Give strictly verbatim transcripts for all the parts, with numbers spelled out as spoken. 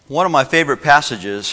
One of my favorite passages,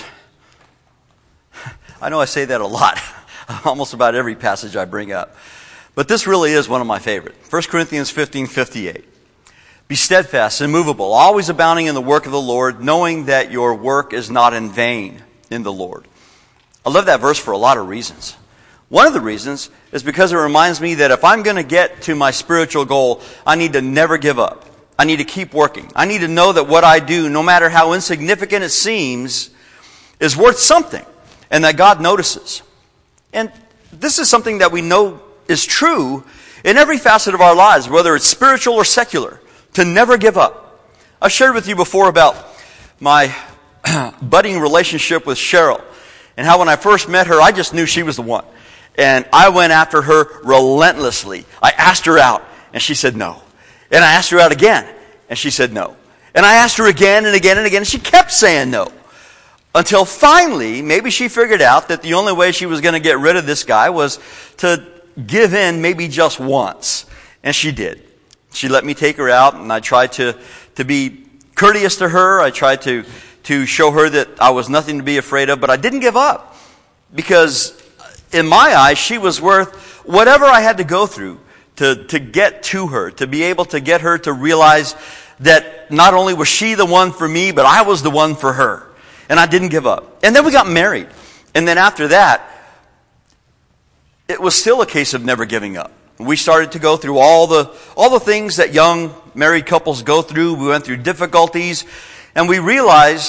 I know I say that a lot, almost about every passage I bring up, but this really is one of my favorite. First Corinthians fifteen fifty-eight. Be steadfast, immovable, always abounding in the work of the Lord, knowing that your work is not in vain in the Lord. I love that verse for a lot of reasons. One of the reasons is because it reminds me that if I'm going to get to my spiritual goal, I need to never give up. I need to keep working. I need to know that what I do, no matter how insignificant it seems, is worth something, and that God notices. And this is something that we know is true in every facet of our lives, whether it's spiritual or secular, to never give up. I've shared with you before about my budding relationship with Cheryl, and how when I first met her, I just knew she was the one. And I went after her relentlessly. I asked her out, and she said no. And I asked her out again, and she said no. And I asked her again and again and again, and she kept saying no. Until finally, maybe she figured out that the only way she was going to get rid of this guy was to give in maybe just once. And she did. She let me take her out, and I tried to, to be courteous to her. I tried to, to show her that I was nothing to be afraid of, but I didn't give up. Because in my eyes, she was worth whatever I had to go through to, to get to her, to be able to get her to realize that not only was she the one for me, but I was the one for her. And I didn't give up. And then we got married. And then after that, it was still a case of never giving up. We started to go through all the all the things that young married couples go through. We went through difficulties. And we realized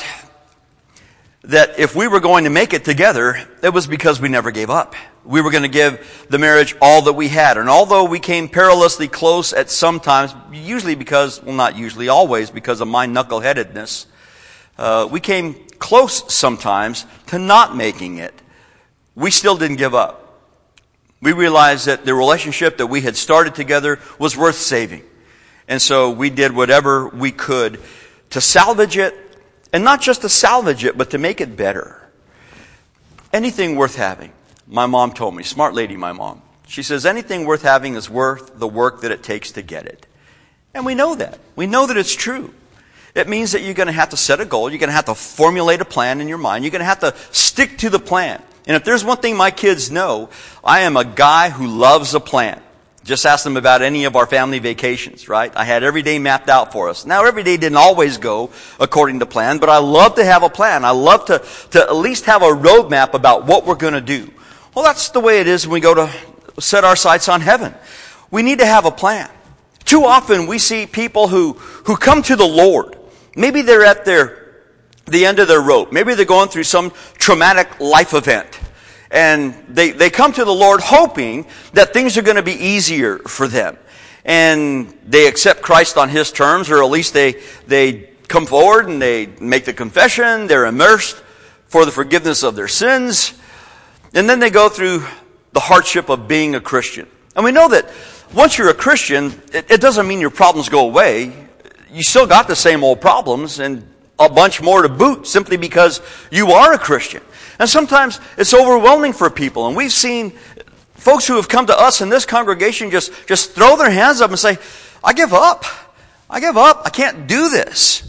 that if we were going to make it together, it was because we never gave up. We were going to give the marriage all that we had. And although we came perilously close at some times, usually because, well, not usually, always because of my knuckleheadedness, uh, we came close sometimes to not making it. We still didn't give up. We realized that the relationship that we had started together was worth saving. And so we did whatever we could to salvage it. And not just to salvage it, but to make it better. Anything worth having, my mom told me, smart lady, my mom. She says, anything worth having is worth the work that it takes to get it. And we know that. We know that it's true. It means that you're going to have to set a goal. You're going to have to formulate a plan in your mind. You're going to have to stick to the plan. And if there's one thing my kids know, I am a guy who loves a plan. Just ask them about any of our family vacations, right? I had every day mapped out for us. Now, every day didn't always go according to plan, but I love to have a plan. I love to, to at least have a roadmap about what we're going to do. Well, that's the way it is when we go to set our sights on heaven. We need to have a plan. Too often we see people who, who come to the Lord. Maybe they're at their, the end of their rope. Maybe they're going through some traumatic life event. And they, they come to the Lord hoping that things are going to be easier for them. And they accept Christ on His terms, or at least they, they come forward and they make the confession. They're immersed for the forgiveness of their sins. And then they go through the hardship of being a Christian. And we know that once you're a Christian, it, it doesn't mean your problems go away. You still got the same old problems and a bunch more to boot simply because you are a Christian. And sometimes it's overwhelming for people. And we've seen folks who have come to us in this congregation just, just throw their hands up and say, I give up. I give up. I can't do this.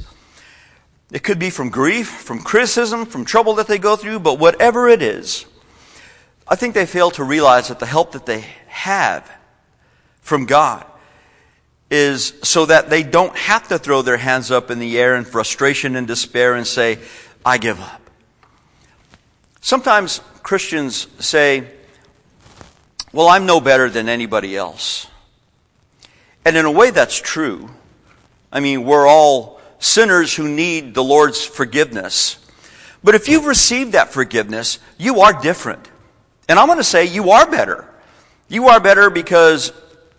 It could be from grief, from criticism, from trouble that they go through, but whatever it is, I think they fail to realize that the help that they have from God is so that they don't have to throw their hands up in the air in frustration and despair and say, I give up. Sometimes Christians say, well, I'm no better than anybody else. And in a way that's true. I mean, we're all sinners who need the Lord's forgiveness. But if you've received that forgiveness, you are different. And I'm going to say you are better. You are better because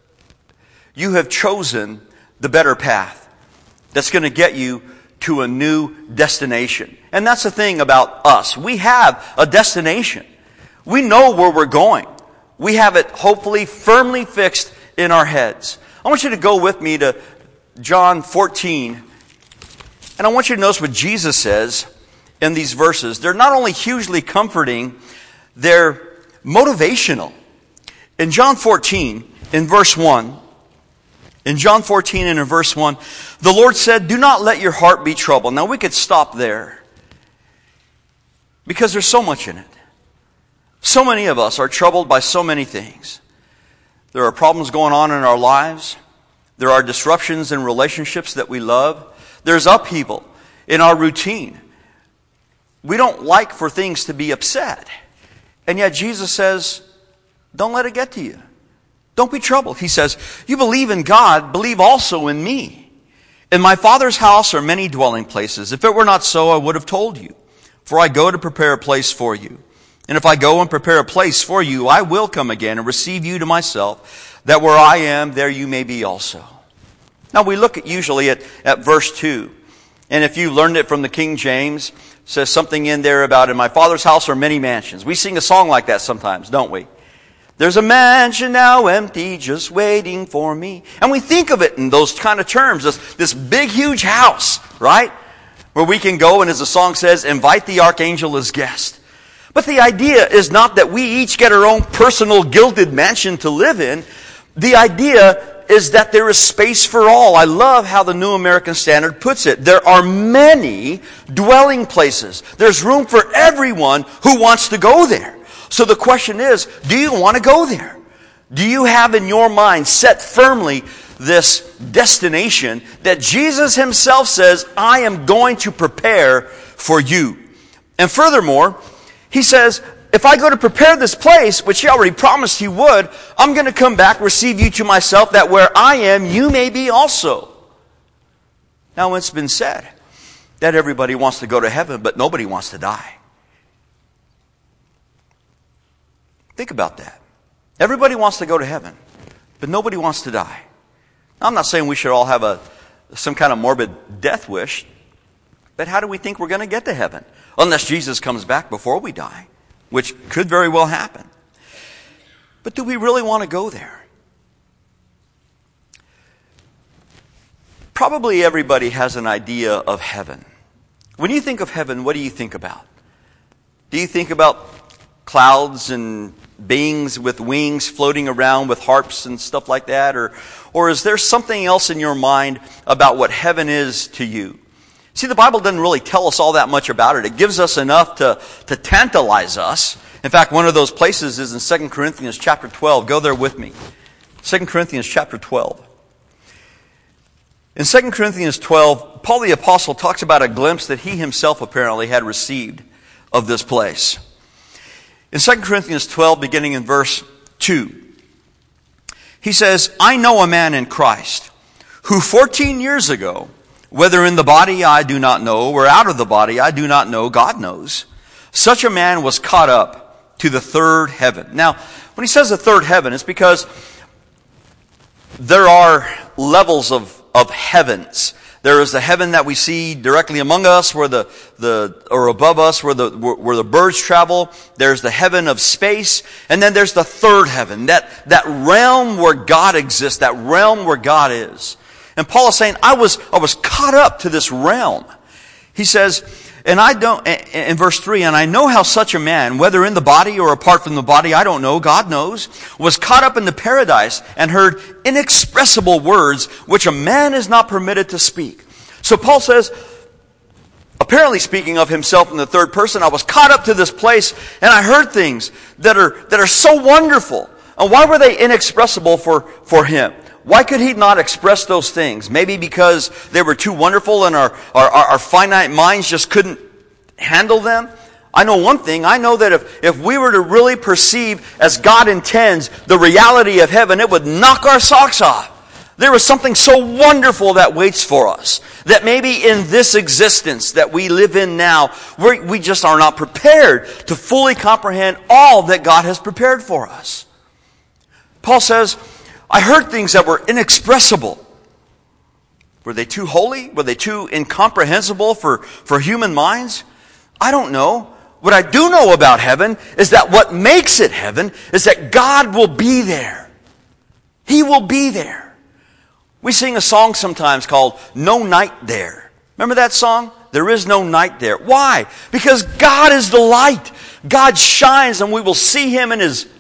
you have chosen the better path that's going to get you to a new destination. And that's the thing about us. We have a destination. We know where we're going. We have it hopefully firmly fixed in our heads. I want you to go with me to John fourteen. And I want you to notice what Jesus says in these verses. They're not only hugely comforting, they're motivational. In John fourteen, in verse one, In John fourteen and in verse one, the Lord said, do not let your heart be troubled. Now we could stop there. Because there's so much in it. So many of us are troubled by so many things. There are problems going on in our lives. There are disruptions in relationships that we love. There's upheaval in our routine. We don't like for things to be upset. And yet Jesus says, don't let it get to you. Don't be troubled. He says, you believe in God, believe also in me. In my Father's house are many dwelling places. If it were not so, I would have told you. For I go to prepare a place for you. And if I go and prepare a place for you, I will come again and receive you to myself, that where I am, there you may be also. Now we look at usually at, at verse two. And if you learned it from the King James, it says something in there about, in my Father's house are many mansions. We sing a song like that sometimes, don't we? There's a mansion now empty, just waiting for me. And we think of it in those kind of terms, this, this big, huge house, right? Where we can go and, as the song says, invite the archangel as guest. But the idea is not that we each get our own personal gilded mansion to live in. The idea is that there is space for all. I love how the New American Standard puts it. There are many dwelling places. There's room for everyone who wants to go there. So the question is, do you want to go there? Do you have in your mind set firmly this destination that Jesus himself says, I am going to prepare for you? And furthermore, he says, if I go to prepare this place, which he already promised he would, I'm going to come back, receive you to myself, that where I am, you may be also. Now it's been said that everybody wants to go to heaven, but nobody wants to die. Think about that. Everybody wants to go to heaven, but nobody wants to die. I'm not saying we should all have a some kind of morbid death wish, but how do we think we're going to get to heaven? Unless Jesus comes back before we die, which could very well happen. But do we really want to go there? Probably everybody has an idea of heaven. When you think of heaven, what do you think about? Do you think about clouds and beings with wings floating around with harps and stuff like that? Or, or is there something else in your mind about what heaven is to you? See, the Bible doesn't really tell us all that much about it. It gives us enough to, to tantalize us. In fact, one of those places is in Second Corinthians chapter twelve. Go there with me. Second Corinthians chapter twelve. In Second Corinthians twelve, Paul the Apostle talks about a glimpse that he himself apparently had received of this place. In Second Corinthians twelve, beginning in verse two, he says, I know a man in Christ who fourteen years ago, whether in the body I do not know, or out of the body I do not know, God knows, such a man was caught up to the third heaven. Now, when he says the third heaven, it's because there are levels of, of heavens. There is the heaven that we see directly among us, where the, the, or above us, where the, where the birds travel. There's the heaven of space. And then there's the third heaven, that, that realm where God exists, that realm where God is. And Paul is saying, I was, I was caught up to this realm. He says, and I don't, in verse three, and I know how such a man, whether in the body or apart from the body, I don't know, God knows, was caught up into paradise and heard inexpressible words which a man is not permitted to speak. So Paul says, apparently speaking of himself in the third person, I was caught up to this place and I heard things that are, that are so wonderful. And why were they inexpressible for, for him? Why could he not express those things? Maybe because they were too wonderful and our, our, our finite minds just couldn't handle them? I know one thing. I know that if, if we were to really perceive as God intends the reality of heaven, it would knock our socks off. There is something so wonderful that waits for us, that maybe in this existence that we live in now, we we just are not prepared to fully comprehend all that God has prepared for us. Paul says, I heard things that were inexpressible. Were they too holy? Were they too incomprehensible for, for human minds? I don't know. What I do know about heaven is that what makes it heaven is that God will be there. He will be there. We sing a song sometimes called No Night There. Remember that song? There is no night there. Why? Because God is the light. God shines and we will see Him in His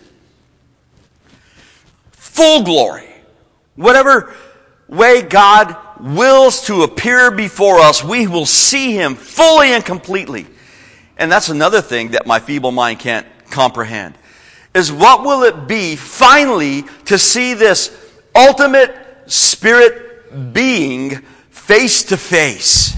full glory. Whatever way God wills to appear before us, we will see Him fully and completely. and that's another thing that my feeble mind can't comprehend, is what will it be finally to see this ultimate spirit being face to face?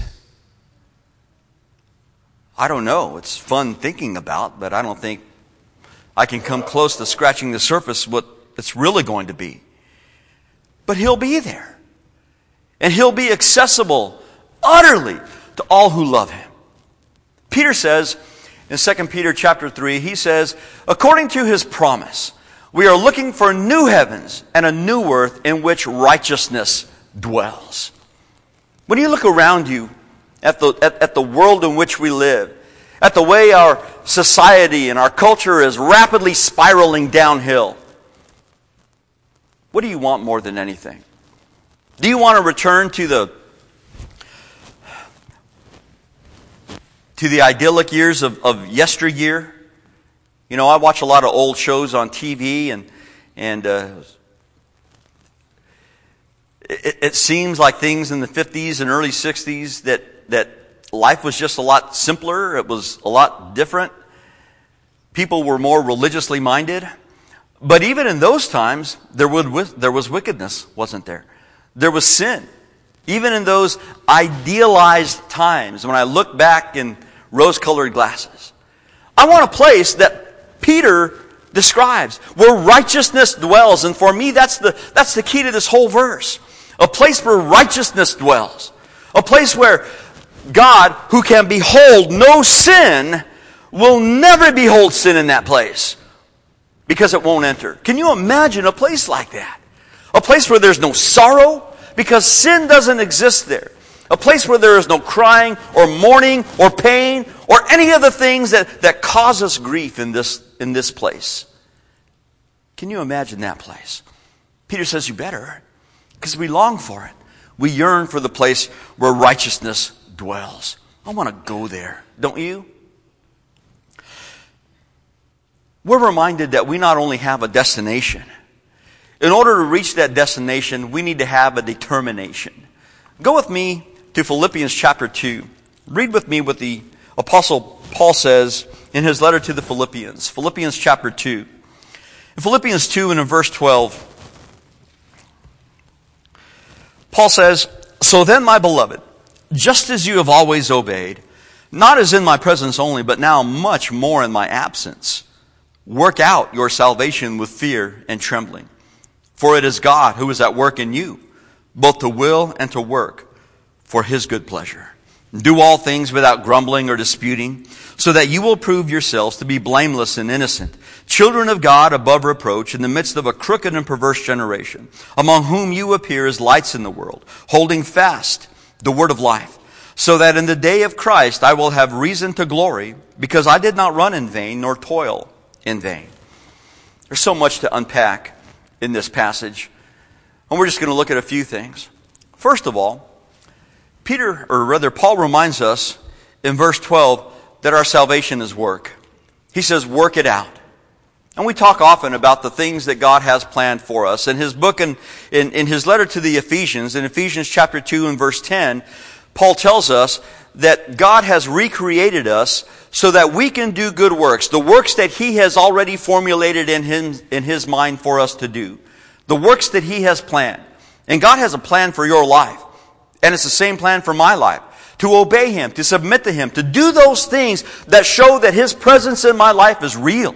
I don't know. It's fun thinking about, but I don't think I can come close to scratching the surface what it's really going to be. But he'll be there. And he'll be accessible utterly to all who love him. Peter says in Second Peter chapter three, he says, according to his promise, we are looking for new heavens and a new earth in which righteousness dwells. When you look around you at the, at, at the world in which we live, at the way our society and our culture is rapidly spiraling downhill, what do you want more than anything? Do you want to return to the to the idyllic years of, of yesteryear? You know, I watch a lot of old shows on T V, and and uh, it, it seems like things in the fifties and early sixties that that life was just a lot simpler. It was a lot different. People were more religiously minded. But even in those times, there was, there was wickedness, wasn't there? There was sin. Even in those idealized times, when I look back in rose-colored glasses. I want a place that Peter describes, where righteousness dwells. And for me, that's the, that's the key to this whole verse. A place where righteousness dwells. A place where God, who can behold no sin, will never behold sin in that place. Because it won't enter. Can you imagine a place like that? A place where there's no sorrow, because sin doesn't exist there. A place where there is no crying or mourning or pain or any of the things that, that cause us grief in this, in this place. Can you imagine that place? Peter says you better, because we long for it. We yearn for the place where righteousness dwells. I want to go there. Don't you? We're reminded that we not only have a destination. In order to reach that destination, we need to have a determination. Go with me to Philippians chapter two. Read with me what the Apostle Paul says in his letter to the Philippians. Philippians chapter two. In Philippians two and in verse twelve, Paul says, so then, my beloved, just as you have always obeyed, not as in my presence only, but now much more in my absence, work out your salvation with fear and trembling. For it is God who is at work in you, both to will and to work for his good pleasure. Do all things without grumbling or disputing, so that you will prove yourselves to be blameless and innocent, children of God above reproach in the midst of a crooked and perverse generation, among whom you appear as lights in the world, holding fast the word of life, so that in the day of Christ I will have reason to glory, because I did not run in vain nor toil in vain. There's so much to unpack in this passage, and we're just going to look at a few things. First of all, Peter, or rather Paul, reminds us in verse twelve that our salvation is work. He says, work it out. And we talk often about the things that God has planned for us. In his book, in, in, in his letter to the Ephesians, in Ephesians chapter two and verse ten, Paul tells us that God has recreated us so that we can do good works. The works that he has already formulated in him, in his mind for us to do. The works that he has planned. And God has a plan for your life. And it's the same plan for my life. To obey him, to submit to him, to do those things that show that his presence in my life is real.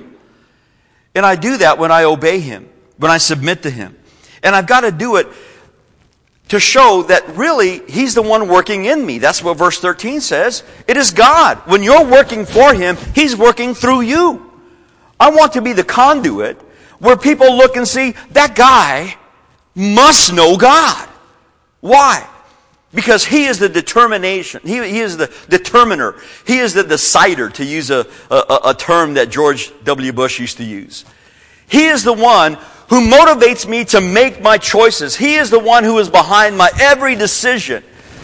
And I do that when I obey him, when I submit to him. And I've got to do it to show that really he's the one working in me. That's what verse thirteen says. It is God. When you're working for him, he's working through you. I want to be the conduit where people look and see, that guy must know God. Why? Because he is the determination. He, he is the determiner. He is the decider, to use a, a, a term that George W. Bush used to use. He is the one who motivates me to make my choices. He is the one who is behind my every decision.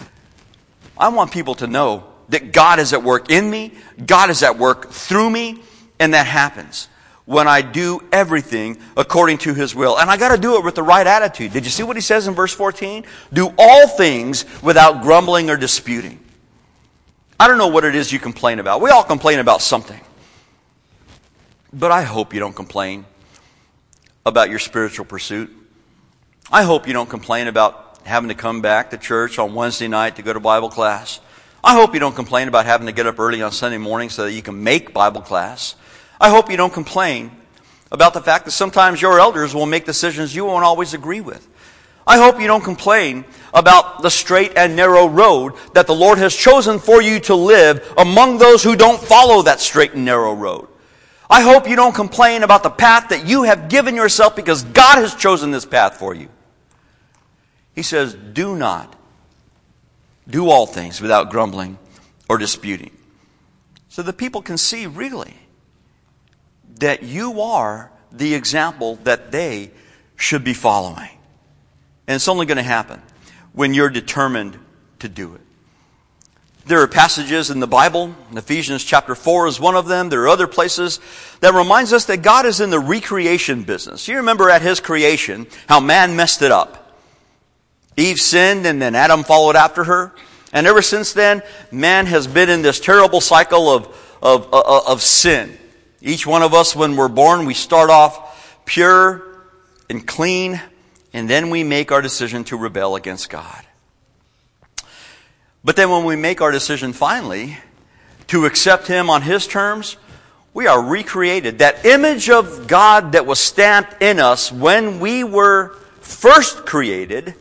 I want people to know that God is at work in me, God is at work through me, and that happens when I do everything according to his will. And I got to do it with the right attitude. Did you see what he says in verse fourteen? Do all things without grumbling or disputing. I don't know what it is you complain about. We all complain about something. But I hope you don't complain about your spiritual pursuit. I hope you don't complain about having to come back to church on Wednesday night to go to Bible class. I hope you don't complain about having to get up early on Sunday morning so that you can make Bible class. I hope you don't complain about the fact that sometimes your elders will make decisions you won't always agree with. I hope you don't complain about the straight and narrow road that the Lord has chosen for you to live among those who don't follow that straight and narrow road. I hope you don't complain about the path that you have given yourself because God has chosen this path for you. He says, do not do all things without grumbling or disputing. So the people can see really that you are the example that they should be following. And it's only going to happen when you're determined to do it. There are passages in the Bible, Ephesians chapter four is one of them. There are other places that reminds us that God is in the recreation business. You remember at His creation how man messed it up. Eve sinned and then Adam followed after her. And ever since then, man has been in this terrible cycle of, of, of, of sin. Each one of us, when we're born, we start off pure and clean, and then we make our decision to rebel against God. But then when we make our decision finally to accept Him on His terms, we are recreated. That image of God that was stamped in us when we were first created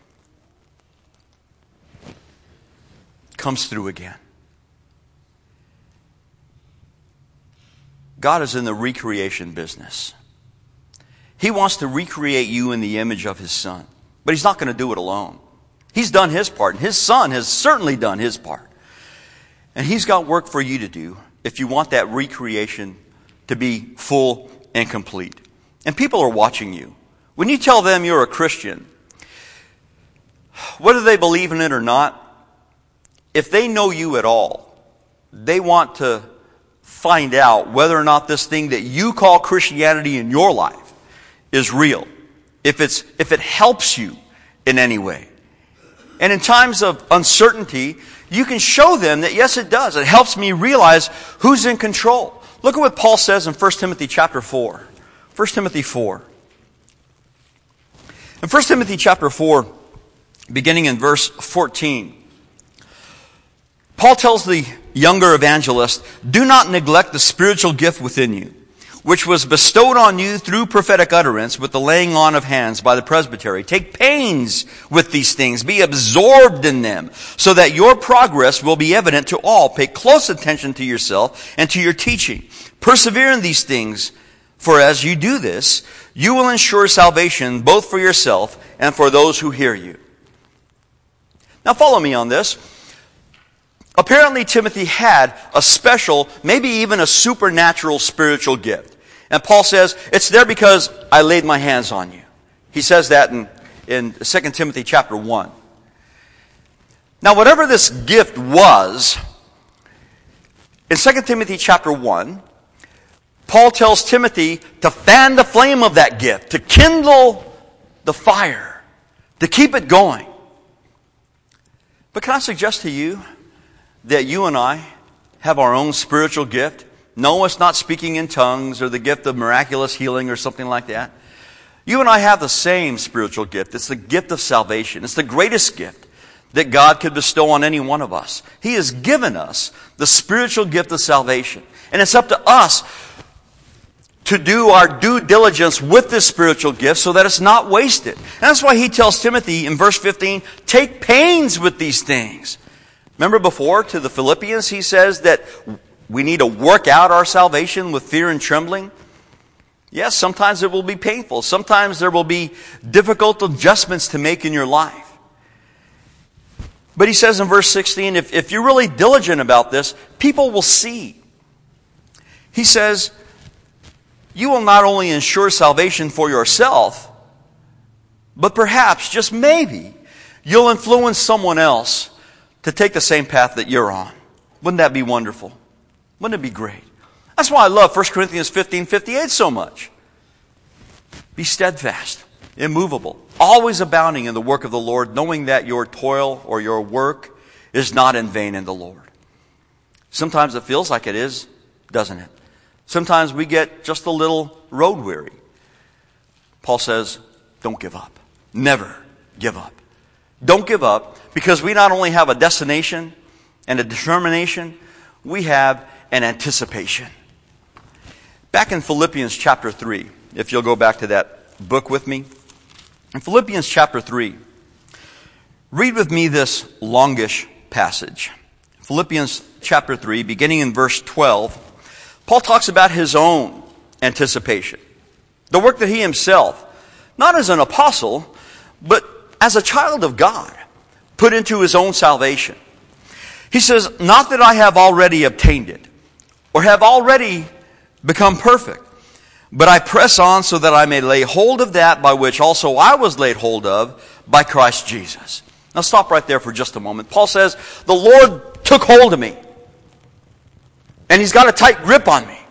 comes through again. God is in the recreation business. He wants to recreate you in the image of His Son. But He's not going to do it alone. He's done His part, and His Son has certainly done His part. And He's got work for you to do if you want that recreation to be full and complete. And people are watching you. When you tell them you're a Christian, whether they believe in it or not, if they know you at all, they want to find out whether or not this thing that you call Christianity in your life is real. If it's, if it helps you in any way. And in times of uncertainty, you can show them that yes, it does. It helps me realize who's in control. Look at what Paul says in First Timothy chapter four. First Timothy four. In First Timothy chapter four, beginning in verse fourteen, Paul tells the younger evangelist, do not neglect the spiritual gift within you, which was bestowed on you through prophetic utterance with the laying on of hands by the presbytery. Take pains with these things. Be absorbed in them, so that your progress will be evident to all. Pay close attention to yourself and to your teaching. Persevere in these things, for as you do this, you will ensure salvation both for yourself and for those who hear you. Now follow me on this. Apparently Timothy had a special, maybe even a supernatural spiritual gift. And Paul says, it's there because I laid my hands on you. He says that in, in Second Timothy chapter one. Now whatever this gift was, in Second Timothy chapter one, Paul tells Timothy to fan the flame of that gift, to kindle the fire, to keep it going. But can I suggest to you that you and I have our own spiritual gift? No, it's not speaking in tongues or the gift of miraculous healing or something like that. You and I have the same spiritual gift. It's the gift of salvation. It's the greatest gift that God could bestow on any one of us. He has given us the spiritual gift of salvation. And it's up to us to do our due diligence with this spiritual gift so that it's not wasted. And that's why he tells Timothy in verse fifteen, take pains with these things. Remember before to the Philippians, he says that we need to work out our salvation with fear and trembling. Yes, sometimes it will be painful. Sometimes there will be difficult adjustments to make in your life. But he says in verse sixteen, if, if you're really diligent about this, people will see. He says, you will not only ensure salvation for yourself, but perhaps, just maybe, you'll influence someone else to take the same path that you're on. Wouldn't that be wonderful? Wouldn't it be great? That's why I love First Corinthians fifteen fifty-eight so much. Be steadfast, immovable, always abounding in the work of the Lord, knowing that your toil or your work is not in vain in the Lord. Sometimes it feels like it is, doesn't it? Sometimes we get just a little road weary. Paul says, don't give up. Never give up. Don't give up, because we not only have a destination and a determination, we have an anticipation. Back in Philippians chapter three, if you'll go back to that book with me. In Philippians chapter three, read with me this longish passage. Philippians chapter three, beginning in verse twelve, Paul talks about his own anticipation. The work that he himself, not as an apostle, but as a child of God, put into his own salvation. He says, not that I have already obtained it, or have already become perfect, but I press on so that I may lay hold of that by which also I was laid hold of by Christ Jesus. Now stop right there for just a moment. Paul says, the Lord took hold of me, and He's got a tight grip on me.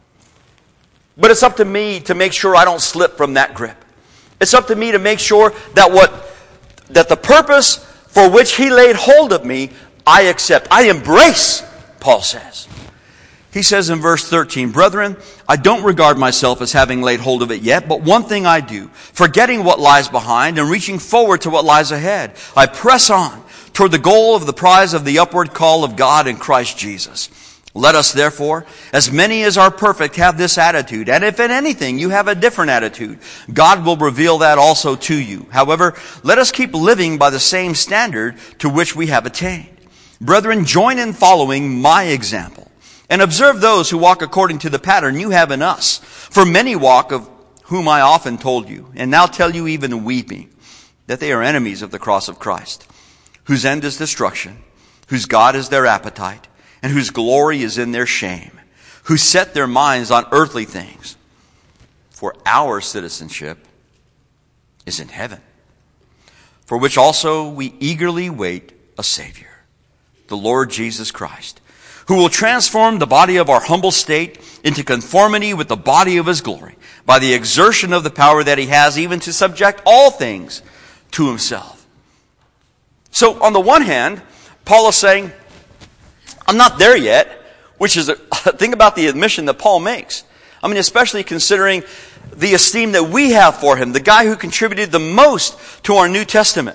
But it's up to me to make sure I don't slip from that grip. It's up to me to make sure that what that the purpose for which He laid hold of me, I accept. I embrace, Paul says. He says in verse thirteen, brethren, I don't regard myself as having laid hold of it yet, but one thing I do, forgetting what lies behind and reaching forward to what lies ahead, I press on toward the goal of the prize of the upward call of God in Christ Jesus. Let us therefore, as many as are perfect, have this attitude. And if in anything you have a different attitude, God will reveal that also to you. However, let us keep living by the same standard to which we have attained. Brethren, join in following my example, and observe those who walk according to the pattern you have in us. For many walk, of whom I often told you, and now tell you even weeping, that they are enemies of the cross of Christ, whose end is destruction, whose God is their appetite, and whose glory is in their shame, who set their minds on earthly things. For our citizenship is in heaven, for which also we eagerly wait a Savior, the Lord Jesus Christ, who will transform the body of our humble state into conformity with the body of His glory, by the exertion of the power that He has even to subject all things to Himself. So on the one hand, Paul is saying, I'm not there yet, which is a think about the admission that Paul makes. I mean, especially considering the esteem that we have for him, the guy who contributed the most to our New Testament.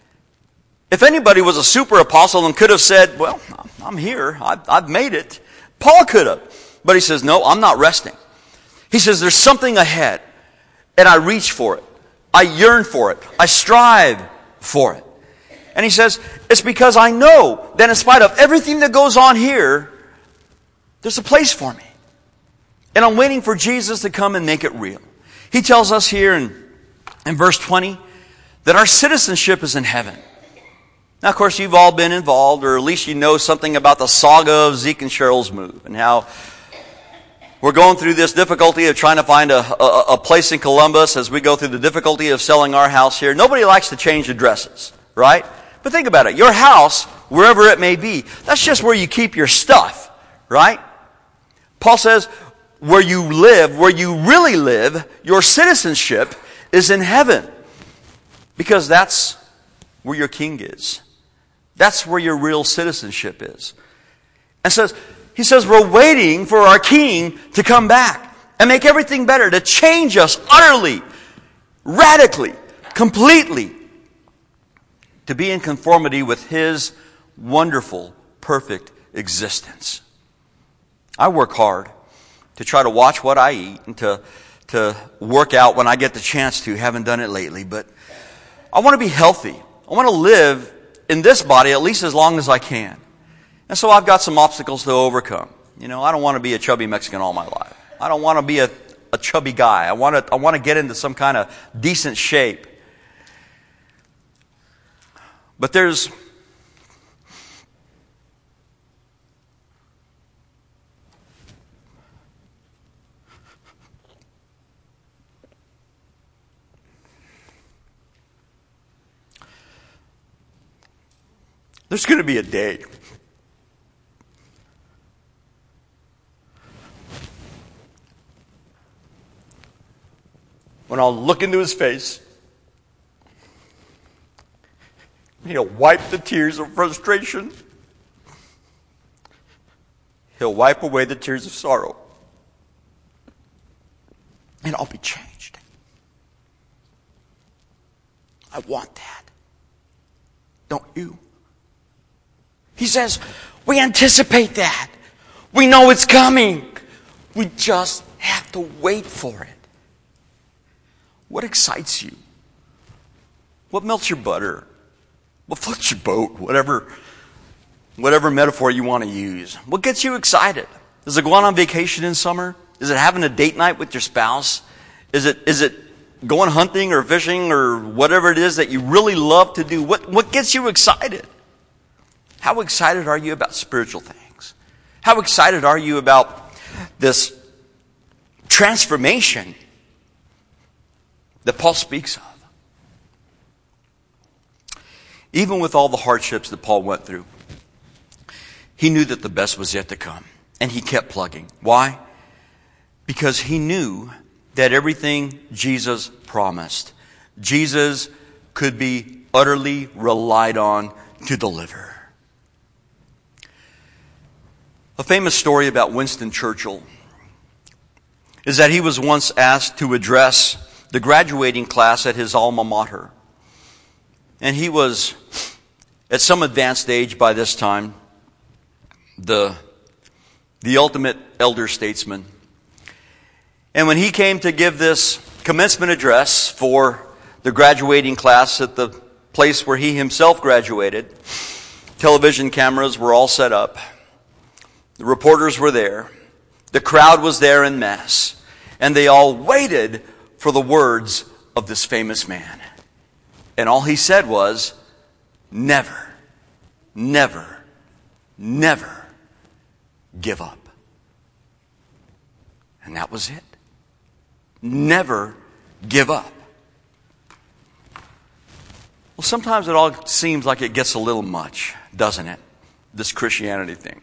If anybody was a super apostle and could have said, well, I'm here, I've, I've made it, Paul could have. But he says, no, I'm not resting. He says, there's something ahead, and I reach for it. I yearn for it. I strive for it. And he says, it's because I know that in spite of everything that goes on here, there's a place for me. And I'm waiting for Jesus to come and make it real. He tells us here in, in verse twenty that our citizenship is in heaven. Now, of course, you've all been involved, or at least you know something about the saga of Zeke and Cheryl's move, and how we're going through this difficulty of trying to find a, a, a place in Columbus as we go through the difficulty of selling our house here. Nobody likes to change addresses, right? But think about it. Your house, wherever it may be, that's just where you keep your stuff, right? Paul says, where you live, where you really live, your citizenship is in heaven. Because that's where your king is. That's where your real citizenship is. And says, he says, we're waiting for our king to come back and make everything better, to change us utterly, radically, completely, to be in conformity with His wonderful, perfect existence. I work hard to try to watch what I eat and to, to work out when I get the chance to. Haven't done it lately, but I want to be healthy. I want to live in this body at least as long as I can. And so I've got some obstacles to overcome. You know, I don't want to be a chubby Mexican all my life. I don't want to be a, a chubby guy. I want to, I want to get into some kind of decent shape. But there's there's going to be a day when I'll look into His face. He'll wipe the tears of frustration. He'll wipe away the tears of sorrow. And I'll be changed. I want that. Don't you? He says, we anticipate that. We know it's coming. We just have to wait for it. What excites you? What melts your butter? What floats your boat? Whatever, whatever metaphor you want to use. What gets you excited? Is it going on vacation in summer? Is it having a date night with your spouse? Is it is it going hunting or fishing or whatever it is that you really love to do? What what gets you excited? How excited are you about spiritual things? How excited are you about this transformation that Paul speaks of? Even with all the hardships that Paul went through, he knew that the best was yet to come. And he kept plugging. Why? Because he knew that everything Jesus promised, Jesus could be utterly relied on to deliver. A famous story about Winston Churchill is that he was once asked to address the graduating class at his alma mater. And he was at some advanced age by this time, the, the ultimate elder statesman. And when he came to give this commencement address for the graduating class at the place where he himself graduated, television cameras were all set up. The reporters were there. The crowd was there en masse. And they all waited for the words of this famous man. And all he said was, never, never, never give up. And that was it. Never give up. Well, sometimes it all seems like it gets a little much, doesn't it? This Christianity thing.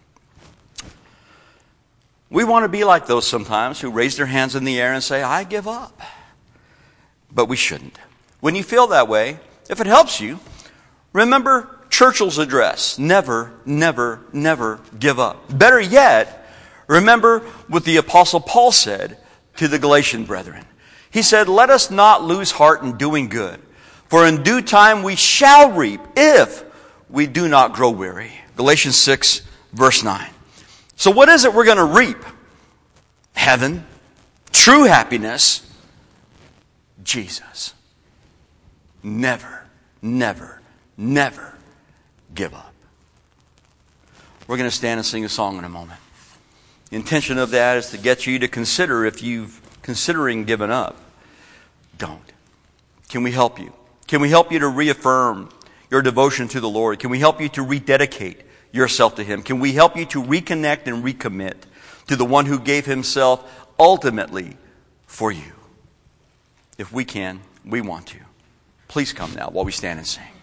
We want to be like those sometimes who raise their hands in the air and say, I give up. But we shouldn't. When you feel that way, if it helps you, remember Churchill's address. Never, never, never give up. Better yet, remember what the Apostle Paul said to the Galatian brethren. He said, let us not lose heart in doing good, for in due time we shall reap if we do not grow weary. Galatians six, verse nine. So what is it we're going to reap? Heaven, true happiness, Jesus. Never, never, never give up. We're going to stand and sing a song in a moment. The intention of that is to get you to consider, if you've considering giving up, don't. Can we help you? Can we help you to reaffirm your devotion to the Lord? Can we help you to rededicate yourself to Him? Can we help you to reconnect and recommit to the one who gave Himself ultimately for you? If we can, we want to. Please come now while we stand and sing.